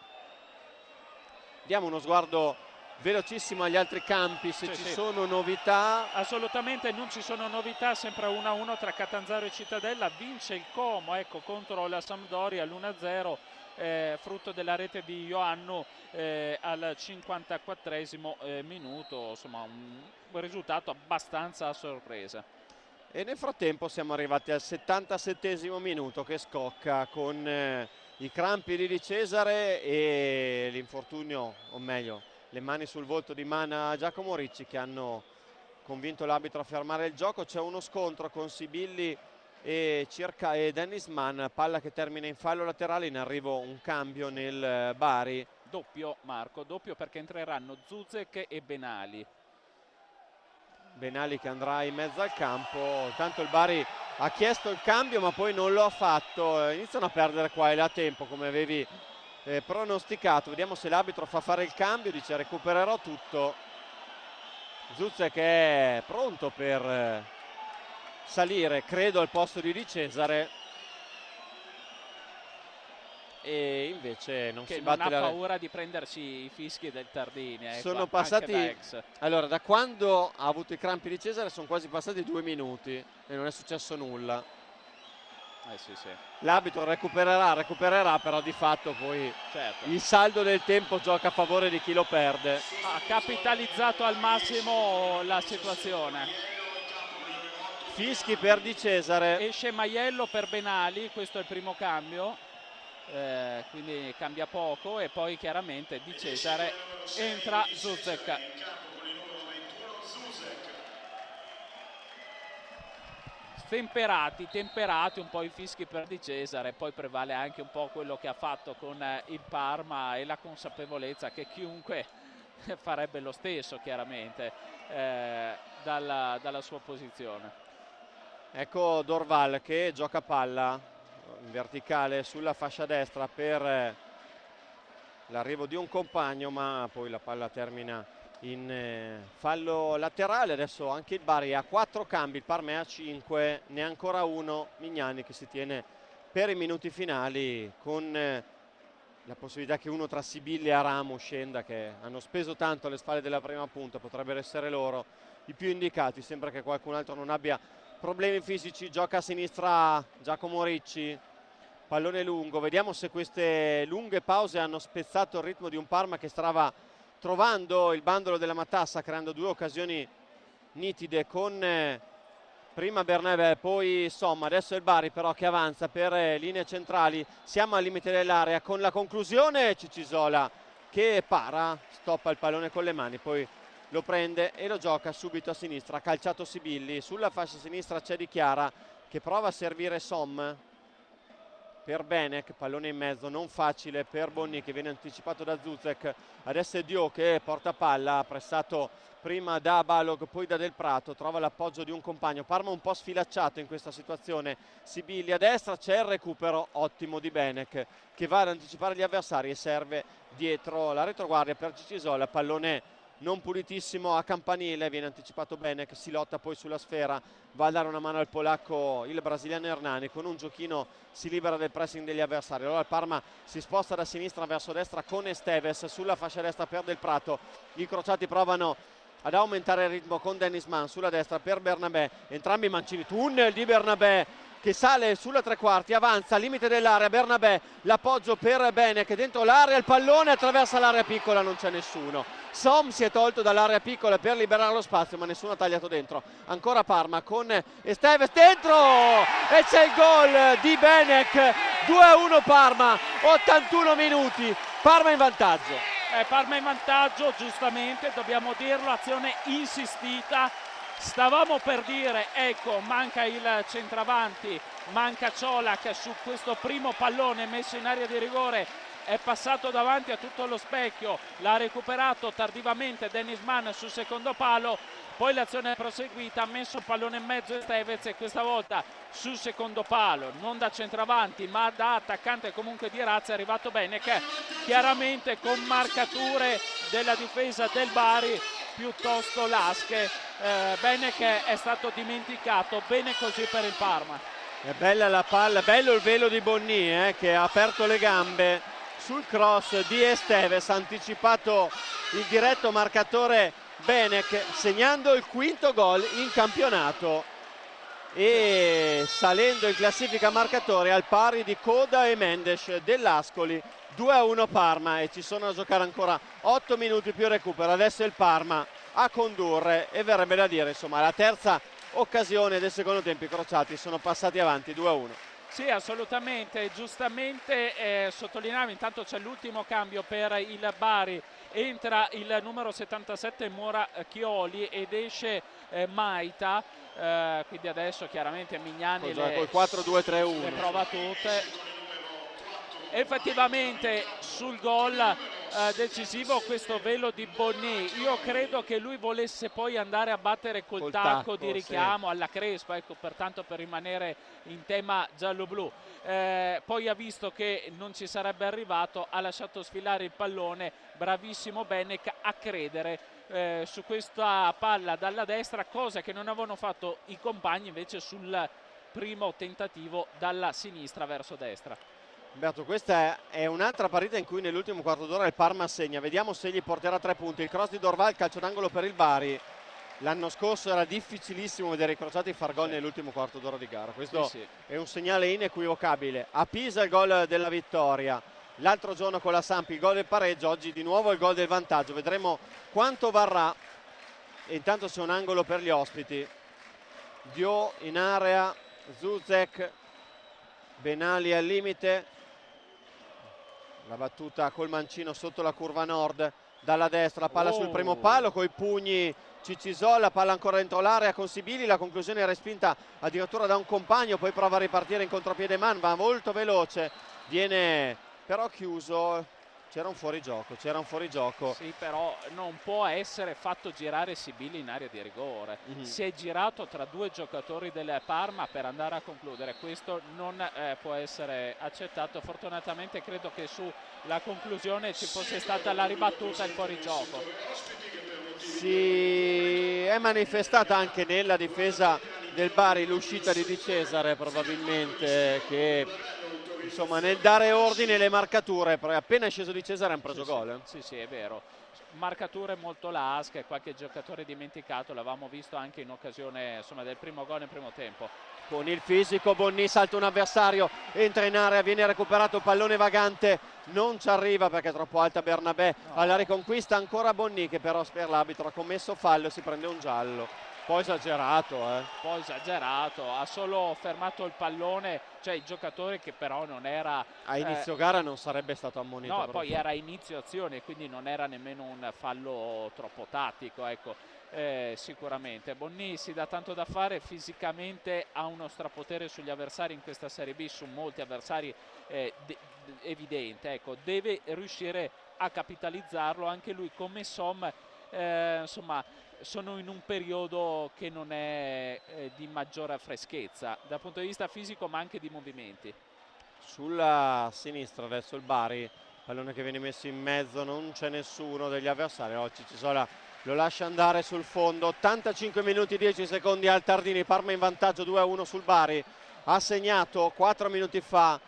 diamo uno sguardo velocissimo agli altri campi, se ci sono novità.
Assolutamente non ci sono novità, sempre 1-1 tra Catanzaro e Cittadella, vince il Como, ecco, contro la Sampdoria l'1-0, frutto della rete di Ioannou al 54esimo minuto, insomma un risultato abbastanza a sorpresa.
E nel frattempo siamo arrivati al 77esimo minuto che scocca con i crampi di Cesare e l'infortunio, o meglio le mani sul volto di Giacomo Ricci, che hanno convinto l'arbitro a fermare il gioco. C'è uno scontro con Sibilli e Dennis Mann, palla che termina in fallo laterale, in arrivo un cambio nel Bari.
Doppio, Marco, doppio, perché entreranno Zuzek e Benali.
Benali che andrà in mezzo al campo, tanto il Bari ha chiesto il cambio ma poi non lo ha fatto, iniziano a perdere qua e là tempo come avevi pronosticato. Vediamo se l'arbitro fa fare il cambio, dice recupererò tutto. Zuzek è pronto per salire, credo, al posto di Cesare, e invece non si batte.
Non ha paura di prenderci i fischi del Tardini.
Sono passati, allora, da quando ha avuto i crampi di Cesare sono quasi passati 2 minuti e non è successo nulla.
Sì.
L'arbitro recupererà, però di fatto poi il saldo del tempo gioca a favore di chi lo perde.
Ha capitalizzato al massimo la situazione.
Fischi per Di Cesare.
Esce Maiello per Benali, questo è il primo cambio. Quindi cambia poco, e poi chiaramente Di Cesare, entra Zuzek. Temperati un po' i fischi per Di Cesare, poi prevale anche un po' quello che ha fatto con il Parma e la consapevolezza che chiunque farebbe lo stesso, chiaramente, dalla sua posizione.
Ecco Dorval che gioca palla in verticale sulla fascia destra per l'arrivo di un compagno, ma poi la palla termina in fallo laterale. Adesso anche il Bari ha 4 cambi, il Parma è a 5, ne ha ancora uno. Mignani che si tiene per i minuti finali con la possibilità che uno tra Sibilli e Aramo scenda, che hanno speso tanto alle spalle della prima punta, potrebbero essere loro i più indicati. Sembra che qualcun altro non abbia problemi fisici. Gioca a sinistra Giacomo Ricci, pallone lungo, vediamo se queste lunghe pause hanno spezzato il ritmo di un Parma che stava trovando il bandolo della matassa, creando due occasioni nitide con prima Bernabé, poi Somma. Adesso è il Bari però che avanza per linee centrali, siamo al limite dell'area con la conclusione. Cicisola che para, stoppa il pallone con le mani, poi lo prende e lo gioca subito a sinistra. Ha calciato Sibilli, sulla fascia sinistra c'è Di Chiara che prova a servire Som per Benek, pallone in mezzo, non facile per Bonni che viene anticipato da Zuzek. Adesso è Dio che porta palla, pressato prima da Balog, poi da Del Prato, trova l'appoggio di un compagno. Parma un po' sfilacciato in questa situazione. Sibilli a destra, c'è il recupero ottimo di Benek che va ad anticipare gli avversari e serve dietro la retroguardia per Cicisola. Pallone non pulitissimo a campanile, viene anticipato Benek, si lotta poi sulla sfera, va a dare una mano al polacco il brasiliano Hernani, con un giochino si libera del pressing degli avversari. Allora il Parma si sposta da sinistra verso destra con Esteves, sulla fascia destra per Del Prato, i crociati provano ad aumentare il ritmo con Dennis Mann sulla destra per Bernabé, entrambi mancini, tunnel di Bernabé che sale sulla tre quarti, avanza al limite dell'area. Bernabé, l'appoggio per Benek dentro l'area, il pallone attraversa l'area piccola, non c'è nessuno. Som si è tolto dall'area piccola per liberare lo spazio, ma nessuno ha tagliato dentro. Ancora Parma con Esteves dentro e c'è il gol di Benek. 2-1 Parma, 81 minuti, Parma in vantaggio.
Parma in vantaggio, giustamente, dobbiamo dirlo, azione insistita. Stavamo per dire, ecco, manca il centravanti, manca Ciola che su questo primo pallone messo in area di rigore è passato davanti a tutto lo specchio, l'ha recuperato tardivamente Dennis Mann sul secondo palo, poi l'azione è proseguita, ha messo il pallone in mezzo Estevez e questa volta sul secondo palo, non da centravanti ma da attaccante comunque di razza, è arrivato Benek, chiaramente con marcature della difesa del Bari piuttosto lasche. Benek è stato dimenticato, bene così per il Parma.
È bella la palla, bello il velo di Bonni che ha aperto le gambe sul cross di Esteves, ha anticipato il diretto marcatore Benek, segnando il quinto gol in campionato e salendo in classifica marcatori al pari di Coda e Mendes dell'Ascoli. 2-1 Parma e ci sono da giocare ancora 8 minuti più recupero. Adesso è il Parma a condurre e verrebbe da dire, insomma, la terza occasione del secondo tempo. I crociati sono passati avanti 2-1.
Sì, assolutamente, giustamente sottolineavo, intanto c'è l'ultimo cambio per il Bari, entra il numero 77 Mora Chioli ed esce Maita, quindi adesso chiaramente Mignani
col 4-2-3-1
le prova tutte. Effettivamente sul gol decisivo questo velo di Bonni, io credo che lui volesse poi andare a battere col tacco di richiamo, sì, alla Crespa, ecco, pertanto per rimanere in tema giallo-blu, poi ha visto che non ci sarebbe arrivato, ha lasciato sfilare il pallone, bravissimo Benek a credere su questa palla dalla destra, cosa che non avevano fatto i compagni invece sul primo tentativo dalla sinistra verso destra.
Umberto, questa è un'altra partita in cui nell'ultimo quarto d'ora il Parma segna, vediamo se gli porterà 3 punti. Il cross di Dorval, calcio d'angolo per il Bari. L'anno scorso era difficilissimo vedere i crociati far gol nell'ultimo quarto d'ora di gara, questo è un segnale inequivocabile. A Pisa il gol della vittoria, l'altro giorno con la Samp il gol del pareggio, oggi di nuovo il gol del vantaggio, vedremo quanto varrà. E intanto c'è un angolo per gli ospiti, Dio in area, Zuzek, Benali al limite, la battuta col mancino sotto la curva nord dalla destra, palla sul primo palo coi pugni Cicisola, palla ancora dentro l'area con Sibilli, la conclusione è respinta addirittura da un compagno, poi prova a ripartire in contropiede Mann, va molto veloce, viene però chiuso. C'era un fuorigioco.
Sì, però non può essere fatto girare Sibilli in area di rigore. Si è girato tra due giocatori del Parma per andare a concludere. Questo non può essere accettato. Fortunatamente credo che sulla conclusione ci fosse stata la ribattuta e il fuorigioco.
Si è manifestata anche nella difesa del Bari l'uscita di Di Cesare, probabilmente, che insomma nel dare ordine le marcature, però appena è sceso Di Cesare hanno preso gol.
Sì, è vero. Marcature molto lasche, qualche giocatore dimenticato, l'avevamo visto anche in occasione, insomma, del primo gol nel primo tempo.
Con il fisico Bonni salta un avversario, entra in area, viene recuperato, pallone vagante, non ci arriva perché è troppo alta Bernabé. Alla riconquista ancora Bonni, che però per l'arbitro ha commesso fallo e si prende un giallo. Poi esagerato,
Poi esagerato, ha solo fermato il pallone, cioè il giocatore che però non era...
A inizio gara non sarebbe stato ammonito.
No, poi era inizio azione, quindi non era nemmeno un fallo troppo tattico, ecco. Sicuramente Bonni si dà tanto da fare, fisicamente ha uno strapotere sugli avversari in questa Serie B, su molti avversari evidente, ecco. Deve riuscire a capitalizzarlo anche lui come Som, insomma sono in un periodo che non è di maggiore freschezza dal punto di vista fisico ma anche di movimenti.
Sulla sinistra adesso il Bari, pallone che viene messo in mezzo, non c'è nessuno degli avversari. Cicisola lo lascia andare sul fondo, 85 minuti 10 secondi al Tardini, Parma in vantaggio 2-1 sul Bari. Ha segnato 4 minuti fa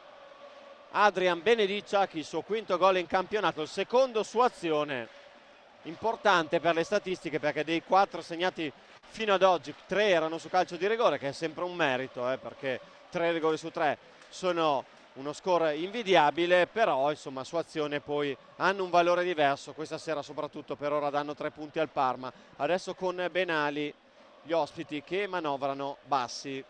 Adrian Benedicciak, il suo quinto gol in campionato, il secondo su azione, importante per le statistiche perché dei 4 segnati fino ad oggi 3 erano su calcio di rigore, che è sempre un merito, perché 3 rigori su 3 sono uno score invidiabile, però insomma su azione poi hanno un valore diverso. Questa sera soprattutto per ora danno 3 punti al Parma. Adesso con Benali gli ospiti che manovrano bassi.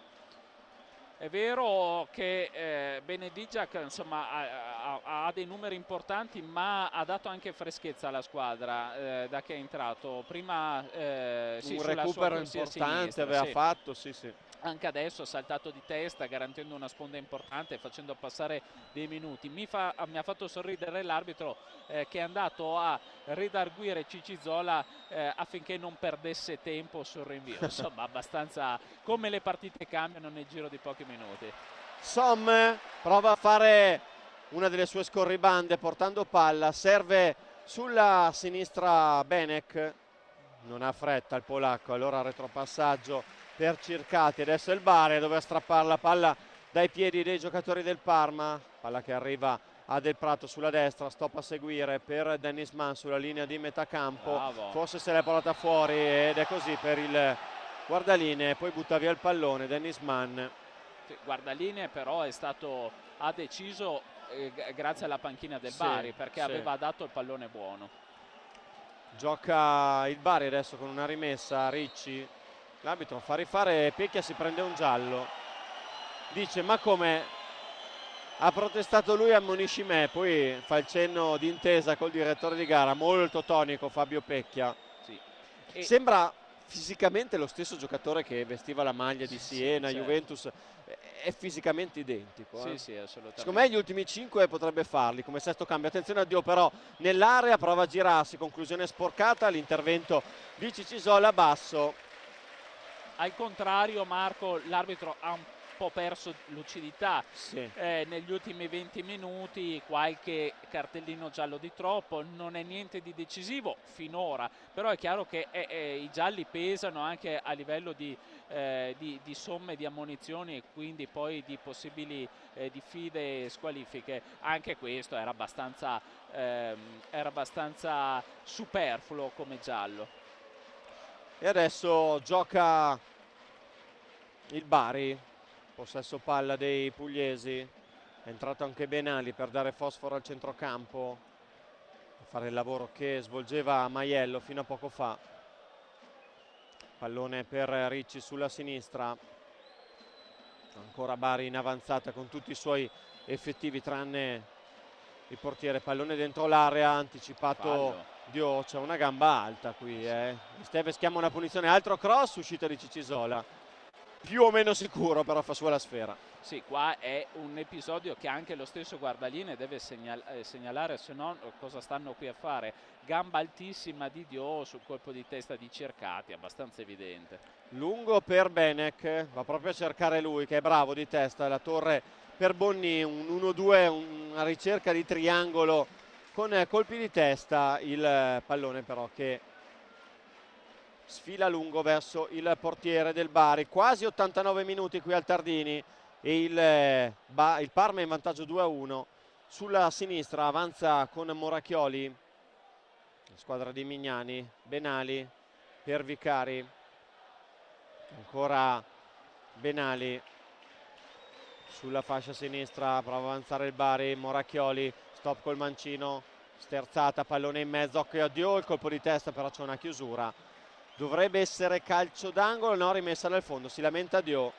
È vero che Benedicciak insomma ha dei numeri importanti, ma ha dato anche freschezza alla squadra da che è entrato. Prima
un recupero importante aveva fatto, sì.
Anche adesso ha saltato di testa garantendo una sponda importante, facendo passare dei minuti. Mi ha fatto sorridere l'arbitro che è andato a redarguire Cicizola affinché non perdesse tempo sul rinvio. Insomma, abbastanza come le partite cambiano nel giro di pochi minuti.
Som prova a fare una delle sue scorribande portando palla, serve sulla sinistra Benek, non ha fretta il polacco, allora retropassaggio per Circati. Adesso è il Bari a dover strappare la palla dai piedi dei giocatori del Parma, palla che arriva a Del Prato sulla destra, stop a seguire per Dennis Mann sulla linea di metà campo.
Bravo.
Forse se l'è portata fuori ed è così per il guardalinee, poi butta via il pallone Dennis Mann.
Guardalinee però ha deciso grazie alla panchina del Bari, perché aveva dato il pallone buono.
Gioca il Bari adesso con una rimessa, Ricci, l'arbitro fa rifare Pecchia, si prende un giallo, dice ma come ha protestato lui, ammonisci me, poi fa il cenno d'intesa col direttore di gara, molto tonico Fabio Pecchia. Sembra fisicamente lo stesso giocatore che vestiva la maglia di Siena, certo. Juventus, è fisicamente identico.
Sì, assolutamente.
Secondo me gli ultimi 5 potrebbe farli come sesto cambio. Attenzione a Dio però nell'area, prova a girarsi, conclusione sporcata, l'intervento di Cicisola basso.
Al contrario, Marco, l'arbitro ha un po' perso lucidità negli ultimi 20 minuti, qualche cartellino giallo di troppo, non è niente di decisivo finora, però è chiaro che i gialli pesano anche a livello di somme di ammonizioni e quindi poi di possibili diffide e squalifiche. Anche questo era abbastanza superfluo come giallo.
E adesso gioca il Bari, possesso palla dei pugliesi, è entrato anche Benali per dare fosforo al centrocampo, a fare il lavoro che svolgeva Maiello fino a poco fa. Pallone per Ricci sulla sinistra, ancora Bari in avanzata con tutti i suoi effettivi tranne il portiere. Pallone dentro l'area, anticipato Dio, c'è una gamba alta qui. Esteves chiama una punizione, altro cross, uscita di Cicisola, più o meno sicuro, però fa sua la sfera.
Sì, qua è un episodio che anche lo stesso guardalinee deve segnalare, se no cosa stanno qui a fare. Gamba altissima di Dio sul colpo di testa di Cercati, abbastanza evidente.
Lungo per Benek, va proprio a cercare lui che è bravo di testa, la torre per Bonni, un 1-2, una ricerca di triangolo con colpi di testa, il pallone però che sfila lungo verso il portiere del Bari. Quasi 89 minuti qui al Tardini, e il Parma è in vantaggio 2-1. Sulla sinistra avanza con Moracchioli, la squadra di Mignani, Benali per Vicari, ancora Benali sulla fascia sinistra, prova a avanzare il Bari, Moracchioli, stop col mancino, sterzata, pallone in mezzo, occhio a Dio, il colpo di testa però c'è una chiusura, dovrebbe essere calcio d'angolo, no, rimessa dal fondo, si lamenta Dio.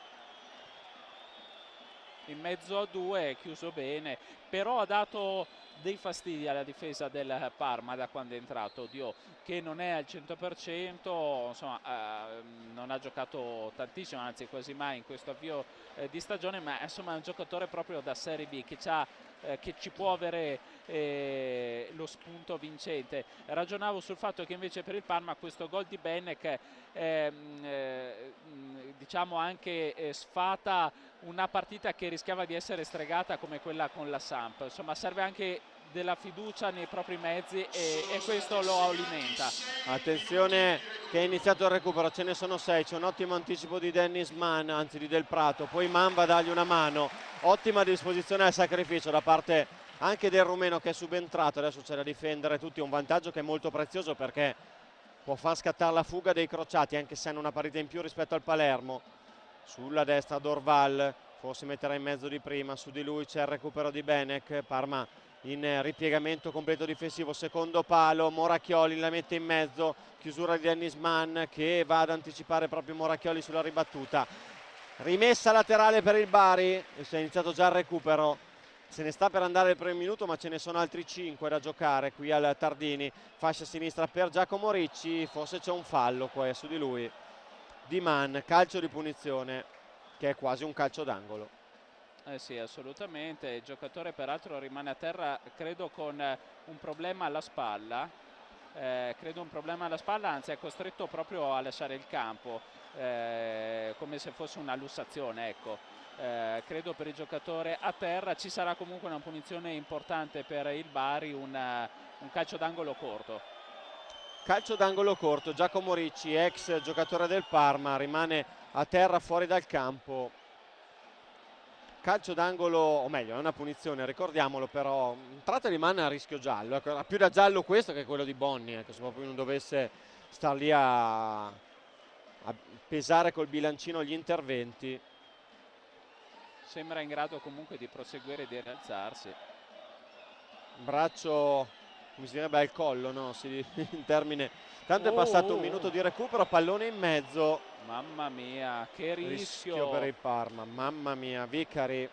In mezzo a due, chiuso bene, però ha dato dei fastidi alla difesa del Parma da quando è entrato Dio, che non è al 100%, insomma non ha giocato tantissimo, anzi quasi mai in questo avvio di stagione, ma insomma è un giocatore proprio da Serie B che ci può avere lo spunto vincente. Ragionavo sul fatto che invece per il Parma questo gol di Benek diciamo anche sfata una partita che rischiava di essere stregata come quella con la Samp, insomma serve anche della fiducia nei propri mezzi e questo lo alimenta.
Attenzione che è iniziato il recupero, ce ne sono 6, c'è un ottimo anticipo di Dennis Mann, anzi di Del Prato, poi Mann va a dargli una mano, ottima disposizione al sacrificio da parte anche del rumeno che è subentrato, adesso c'è da difendere tutti, un vantaggio che è molto prezioso perché può far scattare la fuga dei crociati anche se hanno una partita in più rispetto al Palermo. Sulla destra Dorval, forse metterà in mezzo di prima, su di lui c'è il recupero di Benek, Parma in ripiegamento completo difensivo, secondo palo, Moracchioli la mette in mezzo, chiusura di Dennis Mann che va ad anticipare proprio Moracchioli sulla ribattuta, rimessa laterale per il Bari, si è iniziato già il recupero, se ne sta per andare il primo minuto ma ce ne sono altri 5 da giocare qui al Tardini, fascia sinistra per Giacomo Ricci, forse c'è un fallo qua su di lui, di Mann, calcio di punizione che è quasi un calcio d'angolo.
Sì, assolutamente, il giocatore peraltro rimane a terra credo con un problema alla spalla, anzi è costretto proprio a lasciare il campo, come se fosse una lussazione, ecco. Credo per il giocatore a terra ci sarà comunque una punizione importante per il Bari, un calcio d'angolo corto.
Calcio d'angolo corto, Giacomo Ricci, ex giocatore del Parma, rimane a terra fuori dal campo. Calcio d'angolo, o meglio, è una punizione, ricordiamolo, però tratta di mano a rischio giallo, ecco, era più da giallo questo che quello di Bonni, ecco, se proprio non dovesse star lì a pesare col bilancino gli interventi.
Sembra in grado comunque di proseguire e di rialzarsi.
Braccio, come si direbbe, al collo, no? In termine. Tanto è passato un minuto di recupero, pallone in mezzo.
Mamma mia, che rischio
per il Parma, mamma mia, Vicari.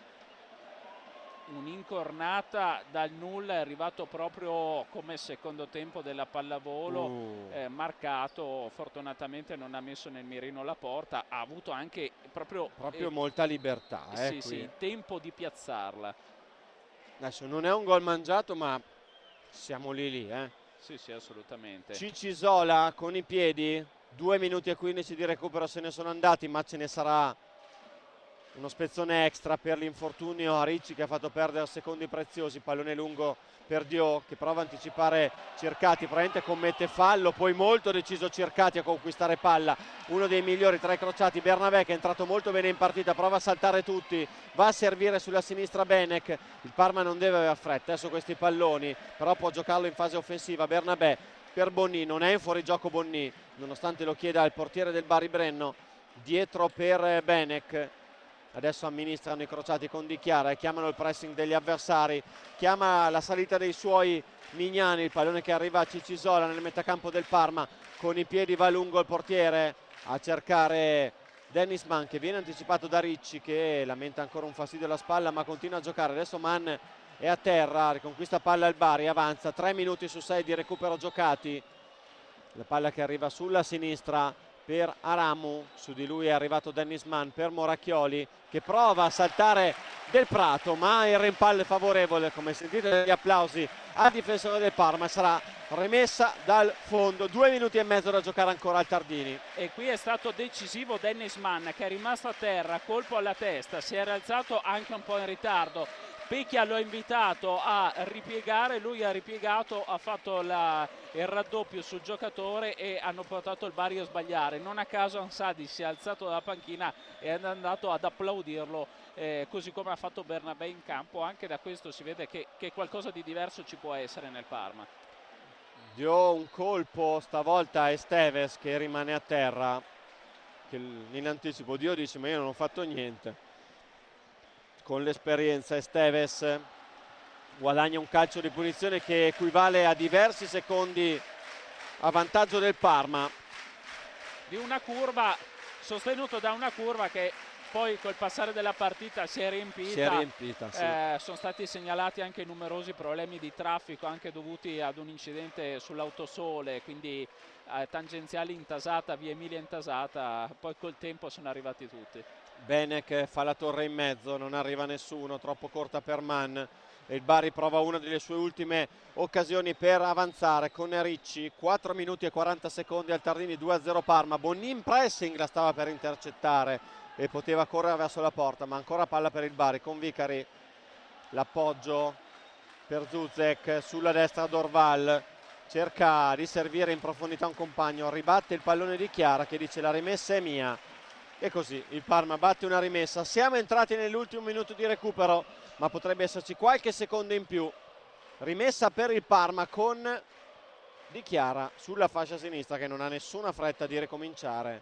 Un'incornata dal nulla, è arrivato proprio come secondo tempo della pallavolo, marcato, fortunatamente non ha messo nel mirino la porta, ha avuto anche proprio
molta libertà.
Sì, tempo di piazzarla.
Adesso non è un gol mangiato, ma siamo lì.
Sì, assolutamente.
Cicisola con i piedi, 2 minuti e 15 di recupero se ne sono andati, ma ce ne sarà uno spezzone extra per l'infortunio a Ricci che ha fatto perdere secondi preziosi, pallone lungo per Dio che prova a anticipare Cercati, probabilmente commette fallo, poi molto deciso Cercati a conquistare palla, uno dei migliori tra i crociati, Bernabé che è entrato molto bene in partita, prova a saltare tutti, va a servire sulla sinistra Benek, il Parma non deve avere fretta su questi palloni, però può giocarlo in fase offensiva, Bernabé per Bonni, non è in fuorigioco Bonni, nonostante lo chieda il portiere del Bari Brenno, dietro per Benek. Adesso amministrano i crociati con Di Chiara e chiamano il pressing degli avversari, chiama la salita dei suoi Mignani, il pallone che arriva a Cicisola nel metacampo del Parma, con i piedi va lungo il portiere a cercare Dennis Mann che viene anticipato da Ricci che lamenta ancora un fastidio alla spalla ma continua a giocare, adesso Mann è a terra, riconquista palla il Bari, avanza, 3 minuti su 6 di recupero giocati, la palla che arriva sulla sinistra per Aramu, su di lui è arrivato Dennis Mann per Moracchioli che prova a saltare Del Prato ma il rimpallo è favorevole, come sentite degli applausi al difensore del Parma, sarà rimessa dal fondo, 2 minuti e mezzo da giocare ancora al Tardini.
E qui è stato decisivo Dennis Mann che è rimasto a terra, colpo alla testa, si è rialzato anche un po' in ritardo, Pecchia lo ha invitato a ripiegare, lui ha ripiegato, ha fatto il raddoppio sul giocatore e hanno portato il Bari a sbagliare. Non a caso Ansadi si è alzato dalla panchina e è andato ad applaudirlo, così come ha fatto Bernabé in campo. Anche da questo si vede che qualcosa di diverso ci può essere nel Parma.
Dio un colpo stavolta a Esteves che rimane a terra, che in anticipo Dio dice ma io non ho fatto niente. Con l'esperienza Esteves guadagna un calcio di punizione che equivale a diversi secondi a vantaggio del Parma.
Di una curva, sostenuto da una curva che poi col passare della partita si è riempita,
sì.
Sono stati segnalati anche numerosi problemi di traffico anche dovuti ad un incidente sull'autosole, quindi tangenziali intasata, via Emilia intasata, poi col tempo sono arrivati tutti.
Benek fa la torre in mezzo, non arriva nessuno, troppo corta per Mann e il Bari prova una delle sue ultime occasioni per avanzare con Ricci. 4 minuti e 40 secondi al Tardini, 2-0 Parma. Bonnin pressing la stava per intercettare e poteva correre verso la porta, ma ancora palla per il Bari con Vicari. L'appoggio per Zuzek sulla destra Dorval, cerca di servire in profondità un compagno, ribatte il pallone di Chiara che dice la rimessa è mia. E così il Parma batte una rimessa. Siamo entrati nell'ultimo minuto di recupero, ma potrebbe esserci qualche secondo in più. Rimessa per il Parma con Di Chiara sulla fascia sinistra che non ha nessuna fretta di ricominciare.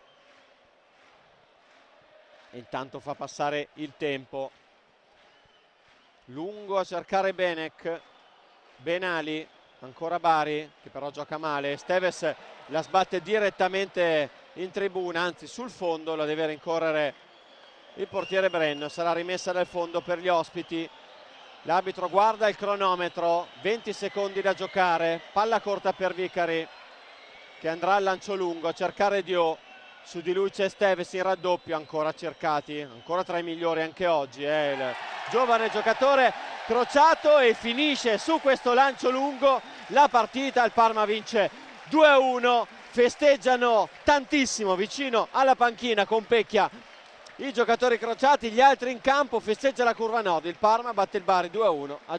E intanto fa passare il tempo. Lungo a cercare Benek. Benali, ancora Bari che però gioca male. Esteves la sbatte direttamente in tribuna, anzi sul fondo, la deve rincorrere il portiere Brenno. Sarà rimessa dal fondo per gli ospiti. L'arbitro guarda il cronometro, 20 secondi da giocare, palla corta per Vicari che andrà al lancio lungo a cercare Dio. Su di lui c'è Esteves in raddoppio, ancora cercati, ancora tra i migliori anche oggi, il giovane giocatore Crociato, e finisce su questo lancio lungo la partita. Il Parma vince 2-1. Festeggiano tantissimo vicino alla panchina con Pecchia i giocatori Crociati, gli altri in campo. Festeggia la curva nord. Il Parma batte il Bari 2-1.